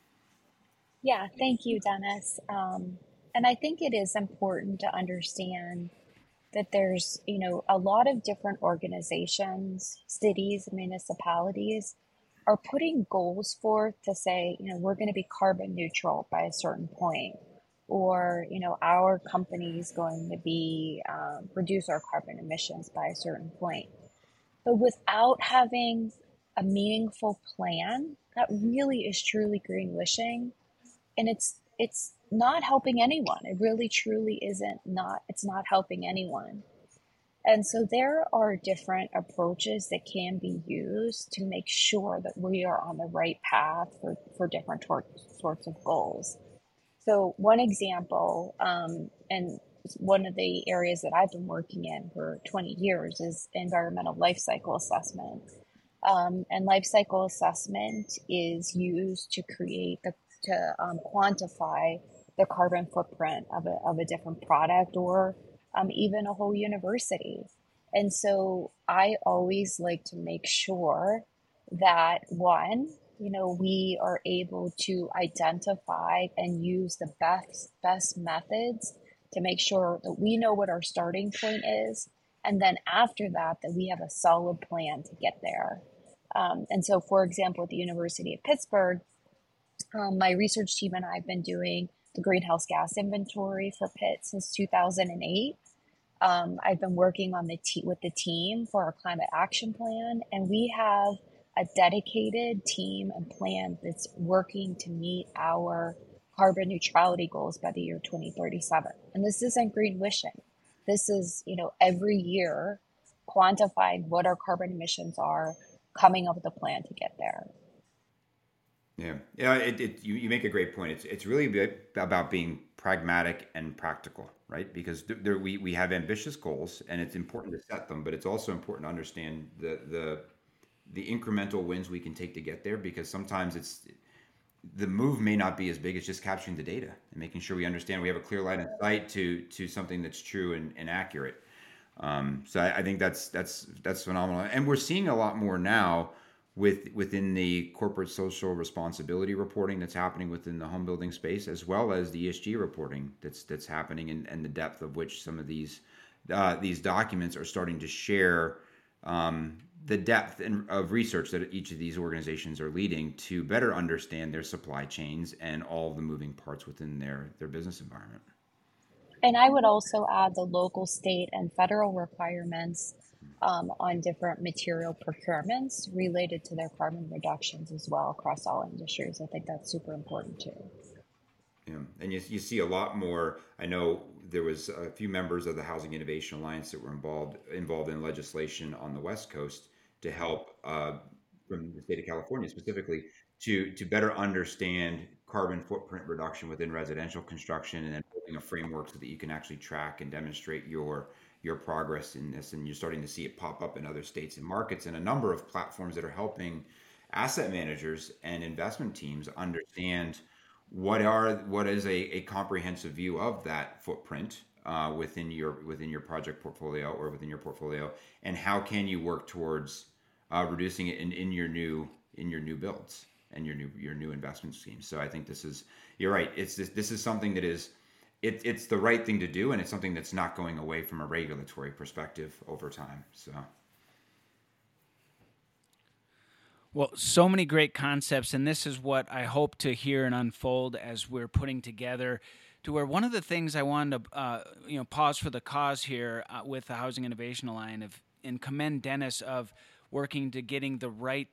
Yeah, thank you, Dennis. Um, and I think it is important to understand that there's, you know, a lot of different organizations, cities, municipalities are putting goals forth to say, you know, we're going to be carbon neutral by a certain point, or, you know, our company is going to be um, reduce our carbon emissions by a certain point. But without having a meaningful plan, that really is truly green wishing, and it's it's not helping anyone. It really truly isn't not it's not helping anyone. And so there are different approaches that can be used to make sure that we are on the right path for, for different tor- sorts of goals. So one example, um, and one of the areas that I've been working in for twenty years is environmental life cycle assessment. Um, and life cycle assessment is used to create the to um, quantify the carbon footprint of a, of a different product or um, even a whole university. And so I always like to make sure that one, you know, we are able to identify and use the best best methods to make sure that we know what our starting point is, and then after that, that we have a solid plan to get there. Um, and so, for example, at the University of Pittsburgh, um, my research team and I have been doing the greenhouse gas inventory for Pitt since two thousand eight. Um, I've been working on the te- with the team for our climate action plan, and we have a dedicated team and plan that's working to meet our carbon neutrality goals by the year twenty thirty-seven. And this isn't green wishing. This is, you know, every year quantifying what our carbon emissions are, coming up with a plan to get there. Yeah, yeah. It, it you, you make a great point. It's it's really about being pragmatic and practical, right? Because there, we we have ambitious goals, and it's important to set them, but it's also important to understand the the the incremental wins we can take to get there. Because sometimes it's the move may not be as big as just capturing the data and making sure we understand we have a clear line of sight to to something that's true and, and accurate. Um, so I, I think that's that's that's phenomenal, and we're seeing a lot more now with within the corporate social responsibility reporting that's happening within the home building space, as well as the E S G reporting that's that's happening, and, and the depth of which some of these uh, these documents are starting to share um, the depth and, of research that each of these organizations are leading to better understand their supply chains and all of the moving parts within their their business environment. And I would also add the local, state, and federal requirements um, on different material procurements related to their carbon reductions as well across all industries. I think that's super important too. Yeah, and you, you see a lot more. I know there was a few members of the Housing Innovation Alliance that were involved involved in legislation on the West Coast to help uh, from the state of California specifically to to better understand carbon footprint reduction within residential construction, and then building a framework so that you can actually track and demonstrate your your progress in this. And you're starting to see it pop up in other states and markets, and a number of platforms that are helping asset managers and investment teams understand what are what is a, a comprehensive view of that footprint uh, within your within your project portfolio or within your portfolio, and how can you work towards uh, reducing it in, in your new in your new builds and your new your new investment schemes. So I think this is you're right. It's this this is something that is it, it's the right thing to do, and it's something that's not going away from a regulatory perspective over time. So. Well, so many great concepts, and this is what I hope to hear and unfold as we're putting together. To where one of the things I wanted to, uh, you know, pause for the cause here uh, with the Housing Innovation Alliance of, and commend Dennis of working to getting the right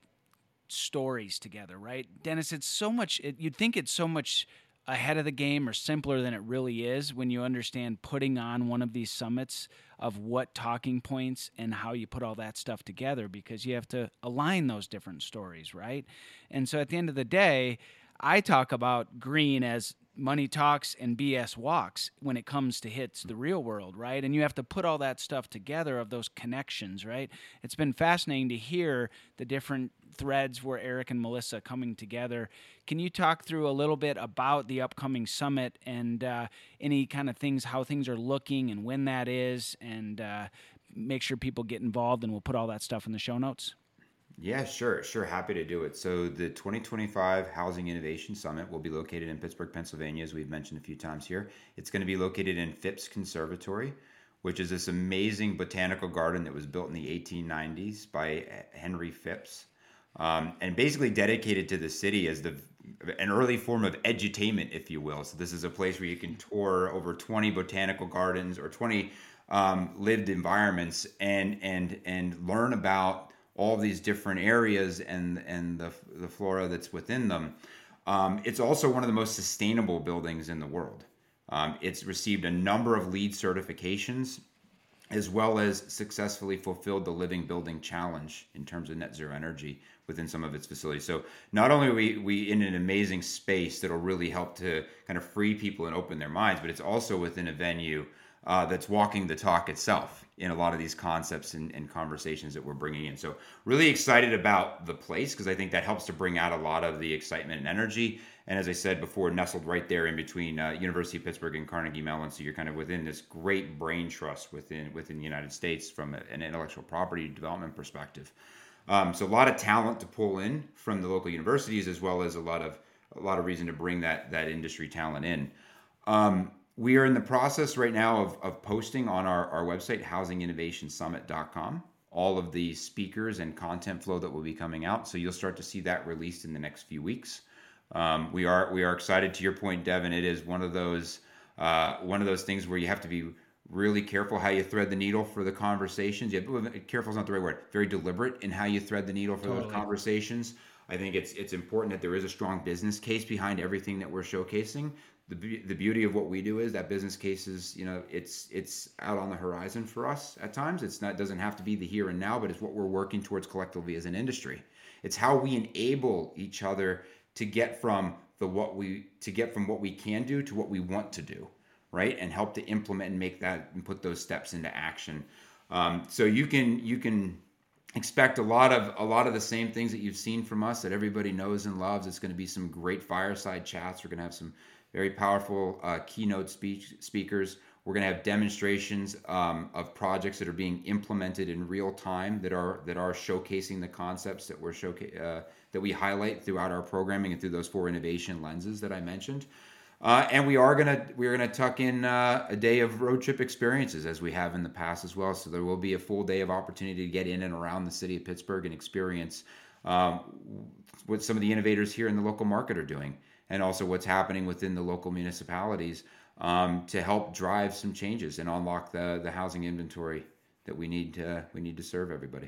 stories together. Right, Dennis? It's so much. It, you'd think it's so much ahead of the game or simpler than it really is when you understand putting on one of these summits of what talking points and how you put all that stuff together, because you have to align those different stories, right? And so at the end of the day, I talk about green as money talks and B S walks when it comes to hits the real world, right? And you have to put all that stuff together of those connections, right? It's been fascinating to hear the different threads where Eric and Melissa coming together. Can you talk through a little bit about the upcoming summit and uh, any kind of things, how things are looking and when that is, and uh, make sure people get involved, and we'll put all that stuff in the show notes? Yeah, sure, sure. Happy to do it. So the twenty twenty-five Housing Innovation Summit will be located in Pittsburgh, Pennsylvania, as we've mentioned a few times here. It's going to be located in Phipps Conservatory, which is this amazing botanical garden that was built in the eighteen nineties by Henry Phipps, um, and basically dedicated to the city as the an early form of edutainment, if you will. So this is a place where you can tour over twenty botanical gardens or twenty um, lived environments and and and learn about all these different areas and and the the flora that's within them. Um, it's also one of the most sustainable buildings in the world. Um, it's received a number of LEED certifications, as well as successfully fulfilled the Living Building Challenge in terms of net zero energy within some of its facilities. So not only are we, we in an amazing space that'll really help to kind of free people and open their minds, but it's also within a venue uh, that's walking the talk itself in a lot of these concepts and, and conversations that we're bringing in. So really excited about the place, because I think that helps to bring out a lot of the excitement and energy. And as I said before, nestled right there in between uh, University of Pittsburgh and Carnegie Mellon. So you're kind of within this great brain trust within within the United States from a, an intellectual property development perspective. Um, so a lot of talent to pull in from the local universities, as well as a lot of a lot of reason to bring that that industry talent in. Um, We are in the process right now of, of posting on our, our website, housing innovation summit dot com, all of the speakers and content flow that will be coming out. So you'll start to see that released in the next few weeks. Um, we are we are excited. To your point, Devin, it is one of those uh, one of those things where you have to be really careful how you thread the needle for the conversations. You have to, careful is not the right word. Very deliberate in how you thread the needle for totally. Those conversations. I think it's it's important that there is a strong business case behind everything that we're showcasing. The, the beauty of what we do is that business cases, you know, it's it's out on the horizon for us at times. It's not doesn't have to be the here and now, but it's what we're working towards collectively as an industry. It's how we enable each other to get from the what we to get from what we can do to what we want to do, right? And help to implement and make that and put those steps into action. Um, so you can you can expect a lot of a lot of the same things that you've seen from us that everybody knows and loves. It's going to be some great fireside chats. We're going to have some very powerful uh, keynote speech speakers. We're going to have demonstrations um, of projects that are being implemented in real time that are that are showcasing the concepts that we're showcase uh, that we highlight throughout our programming and through those four innovation lenses that I mentioned. Uh, and we are gonna we're gonna tuck in uh, a day of road trip experiences as we have in the past as well. So there will be a full day of opportunity to get in and around the city of Pittsburgh and experience um, what some of the innovators here in the local market are doing, and also what's happening within the local municipalities um, to help drive some changes and unlock the the housing inventory that we need to we need to serve everybody.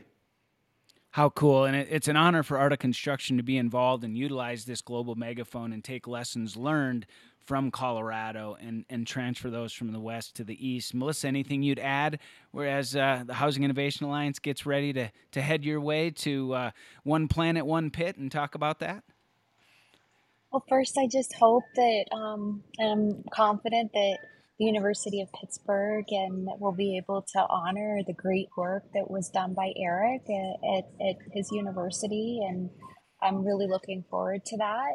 How cool. And it, it's an honor for Art of Construction to be involved and utilize this global megaphone and take lessons learned from Colorado and, and transfer those from the west to the east. Melissa, anything you'd add, whereas uh, the Housing Innovation Alliance gets ready to, to head your way to uh, One Planet, One Pit and talk about that? Well, first, I just hope that um, I'm confident that the University of Pittsburgh and will be able to honor the great work that was done by Eric at, at, at his university. And I'm really looking forward to that.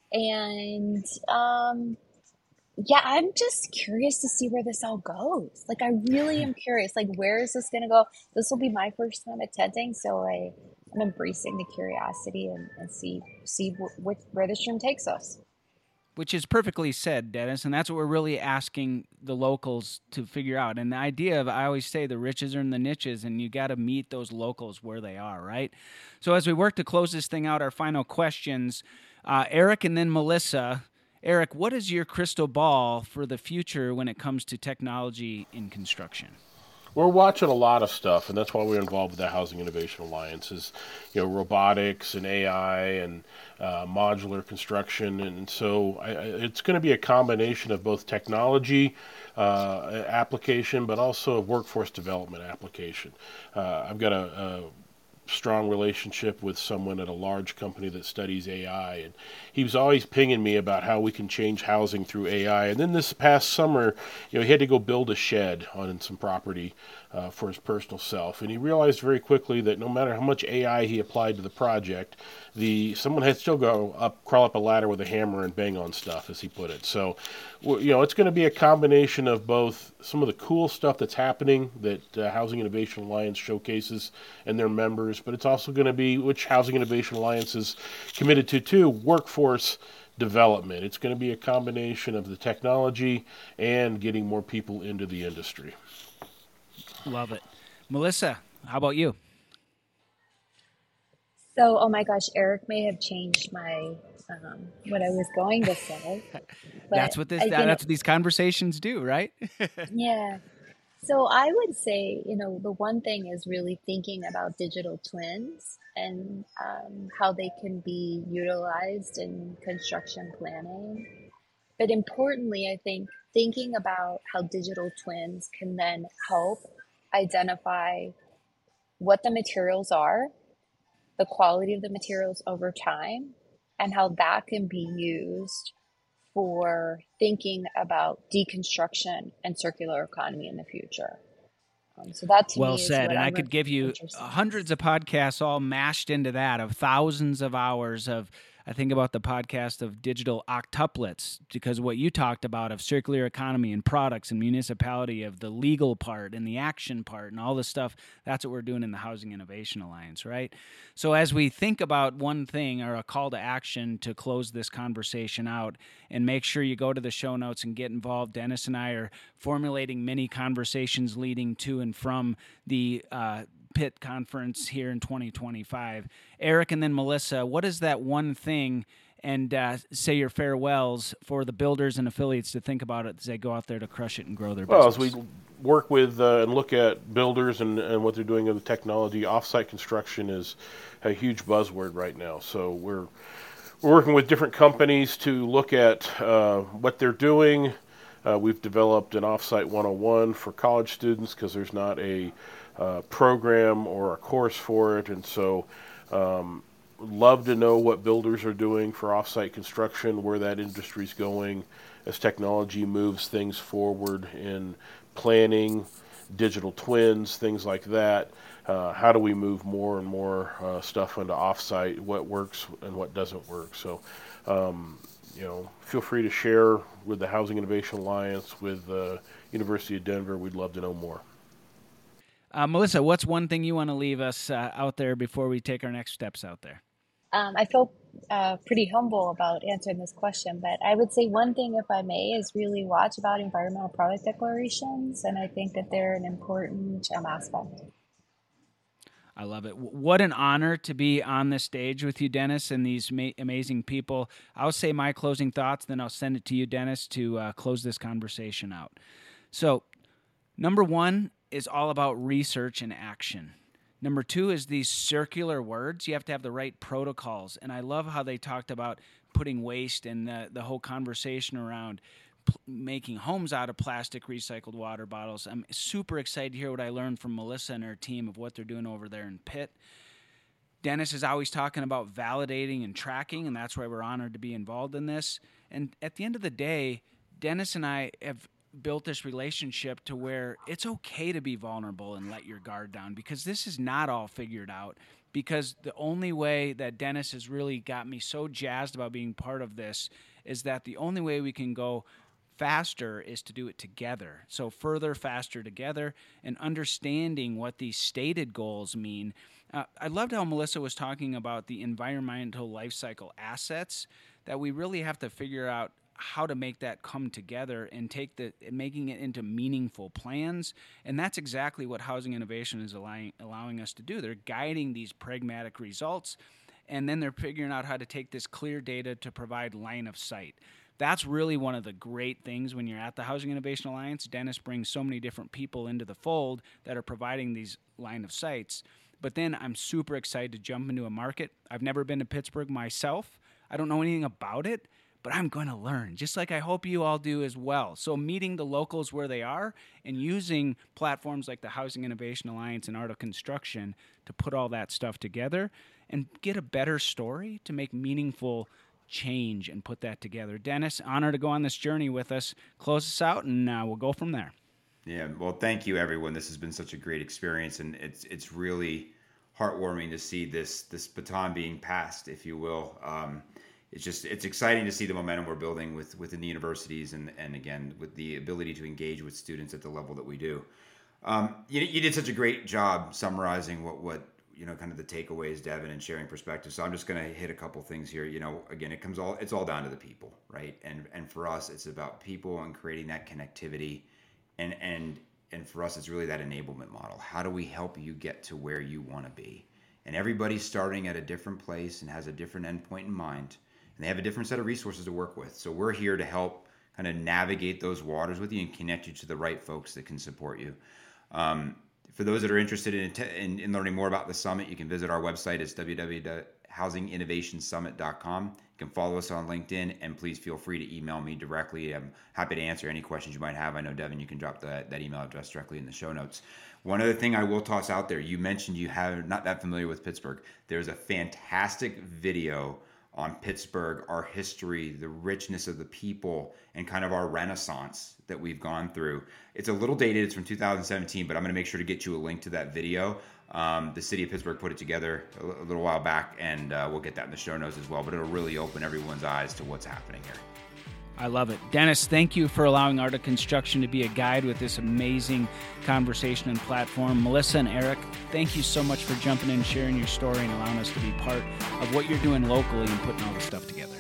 And um, yeah, I'm just curious to see where this all goes. Like, I really am curious. Like, where is this going to go? This will be my first time attending, so I, I'm embracing the curiosity and, and see see wh- wh- where this room takes us. which is perfectly said, Dennis, and that's what we're really asking the locals to figure out. And the idea of, I always say, the riches are in the niches, and you got to meet those locals where they are, right? So as we work to close this thing out, our final questions, uh, Eric and then Melissa. Eric, what is your crystal ball for the future when it comes to technology in construction? We're watching a lot of stuff, and that's why we're involved with the Housing Innovation Alliance, is, you know, robotics and A I and uh, modular construction. And so I, I, it's going to be a combination of both technology uh, application, but also a workforce development application. Uh, I've got a, a strong relationship with someone at a large company that studies A I, and he was always pinging me about how we can change housing through A I. And then this past summer, you know, he had to go build a shed on some property uh, for his personal self, and he realized very quickly that no matter how much A I he applied to the project, the someone had to still go up, crawl up a ladder with a hammer and bang on stuff, as he put it. So, you know, it's going to be a combination of both some of the cool stuff that's happening that uh, Housing Innovation Alliance showcases and their members, but it's also going to be, which Housing Innovation Alliance is committed to too, workforce development. It's going to be a combination of the technology and getting more people into the industry. Love it. Melissa, how about you? So, oh my gosh, Eric may have changed my um, what I was going to say. But that's what this. I, That, you know, that's what these conversations do, right? yeah. So I would say, you know, the one thing is really thinking about digital twins and um, how they can be utilized in construction planning. But importantly, I think thinking about how digital twins can then help identify what the materials are, the quality of the materials over time, and how that can be used for thinking about deconstruction and circular economy in the future. Um, so that to well me is said. what And I'm I could give you interested in. hundreds of podcasts all mashed into that, of thousands of hours of, I think about the podcast of digital octuplets, because what you talked about of circular economy and products and municipality, of the legal part and the action part and all this stuff, that's what we're doing in the Housing Innovation Alliance, right? So as we think about one thing, or a call to action to close this conversation out, and make sure you go to the show notes and get involved. Dennis and I are formulating many conversations leading to and from the uh, Pitt Conference here in twenty twenty-five. Eric and then Melissa, what is that one thing, and uh, say your farewells for the builders and affiliates to think about it as they go out there to crush it and grow their Well, business? as we work with uh, and look at builders and, and what they're doing with the technology, offsite construction is a huge buzzword right now. So we're we're working with different companies to look at uh, what they're doing. Uh, we've developed an Offsite one oh one for college students because there's not a uh, program or a course for it, and so um, love to know what builders are doing for offsite construction, where that industry's going as technology moves things forward in planning, digital twins, things like that. Uh, how do we move more and more uh, stuff into offsite, what works and what doesn't work? So, um, you know, feel free to share with the Housing Innovation Alliance, with the uh, University of Denver. We'd love to know more. Uh, Melissa, what's one thing you want to leave us uh, out there before we take our next steps out there? Um, I feel uh, pretty humble about answering this question, but I would say one thing, if I may, is really watch about environmental product declarations, and I think that they're an important um, aspect. I love it. What an honor to be on this stage with you, Dennis, and these ma- amazing people. I'll say my closing thoughts, then I'll send it to you, Dennis, to uh, close this conversation out. So, number one is all about research and action. Number two is these circular words. You have to have the right protocols. And I love how they talked about putting waste and the, the whole conversation around p- making homes out of plastic recycled water bottles. I'm super excited to hear what I learned from Melissa and her team of what they're doing over there in Pitt. Dennis is always talking about validating and tracking, and that's why we're honored to be involved in this. And at the end of the day, Dennis and I have built this relationship to where it's okay to be vulnerable and let your guard down, because this is not all figured out. Because the only way that Dennis has really got me so jazzed about being part of this is that the only way we can go faster is to do it together. So further, faster together, and understanding what these stated goals mean. Uh, I loved how Melissa was talking about the environmental life cycle assets, that we really have to figure out how to make that come together and take the making it into meaningful plans. And that's exactly what Housing Innovation is allowing, allowing us to do. They're guiding these pragmatic results, and then they're figuring out how to take this clear data to provide line of sight. That's really one of the great things when you're at the Housing Innovation Alliance. Dennis brings so many different people into the fold that are providing these line of sights. But then I'm super excited to jump into a market. I've never been to Pittsburgh myself. I don't know anything about it, but I'm going to learn, just like I hope you all do as well. So meeting the locals where they are and using platforms like the Housing Innovation Alliance and Art of Construction to put all that stuff together and get a better story to make meaningful change and put that together. Dennis, honor to go on this journey with us. Close us out, and uh, we'll go from there. Yeah, well, thank you, everyone. This has been such a great experience, and it's it's really heartwarming to see this this baton being passed, if you will. Um, it's just it's exciting to see the momentum we're building with within the universities, and and again with the ability to engage with students at the level that we do. Um, you you did such a great job summarizing what what. you know, kind of the takeaways, Devin, and sharing perspective. So I'm just going to hit a couple things here. You know, again, it comes all, it's all down to the people, right? And, and for us, it's about people and creating that connectivity. And, and, and for us, it's really that enablement model. How do we help you get to where you want to be? And everybody's starting at a different place and has a different endpoint in mind. And they have a different set of resources to work with. So we're here to help kind of navigate those waters with you and connect you to the right folks that can support you. Um, For those that are interested in, in, in learning more about the summit, you can visit our website. It's w w w dot housing innovation summit dot com. You can follow us on LinkedIn, and please feel free to email me directly. I'm happy to answer any questions you might have. I know, Devin, you can drop that, that email address directly in the show notes. One other thing I will toss out there, you mentioned you have not that familiar with Pittsburgh. There's a fantastic video on Pittsburgh, our history, the richness of the people, and kind of our renaissance that we've gone through. It's a little dated. It's from two thousand seventeen, but I'm going to make sure to get you a link to that video. Um, the city of Pittsburgh put it together a, a little while back, and uh, we'll get that in the show notes as well, but it'll really open everyone's eyes to what's happening here. I love it. Dennis, thank you for allowing Art of Construction to be a guide with this amazing conversation and platform. Melissa and Eric, thank you so much for jumping in, sharing your story, and allowing us to be part of what you're doing locally and putting all this stuff together.